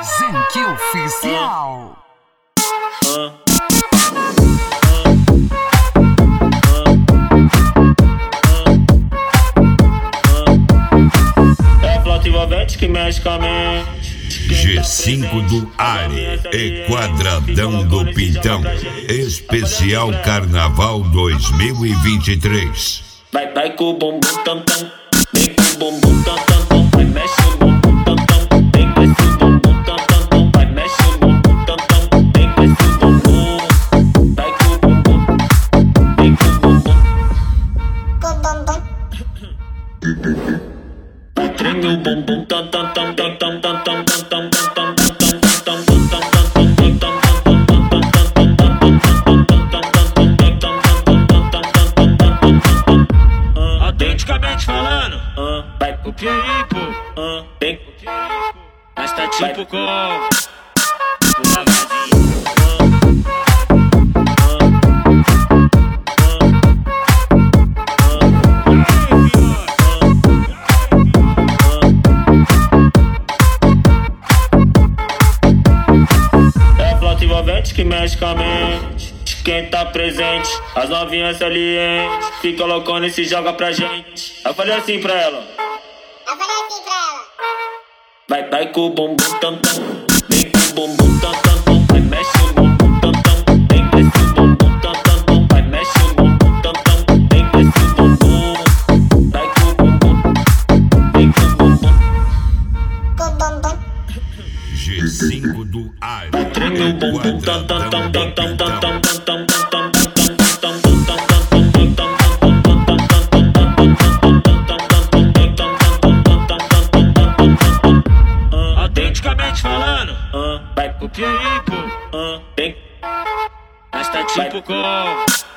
Zenque Oficial. É a flauta envolvente que mexe com a mente. G5 do Ari e Quadradão do Pintão. Especial Carnaval 2023. Vai com o bumbum tam tam. Vem com o bumbum tam tam tam. Vai mexe o bumbum tam tam. Vem com esse bumbum tam tam tam. Vai mexe o bumbum tam tam. Vem com esse bumbum. Vai com o bumbum. Vem com o bumbum. Treme o bumbum tam tam tam tam tam tam tam tam tam tam. Autenticamente falando, vai pro pipo, Vem, mas tá tipo como é a flauta envolvente que mexe com a mente. Quem tá presente, as novinhas salientes, fica loucona e se joga pra gente. Eu falei assim pra ela. Vai com o bumbum tam tam. Vem com o bumbum tam tam tam. Vai mexe o bumbum tam tam. Vem com esse bumbum tam tam tam. Vai mexe o bumbum tam tam. Vem com esse bumbum. Vai com o bumbum. Vem com o bumbum. G5 do Ari Treme o e bumbum tam tam tam tam tam tam tam tam tam tam. autenticamente falando, Vai pro pipo, Vem, mas tá tipo como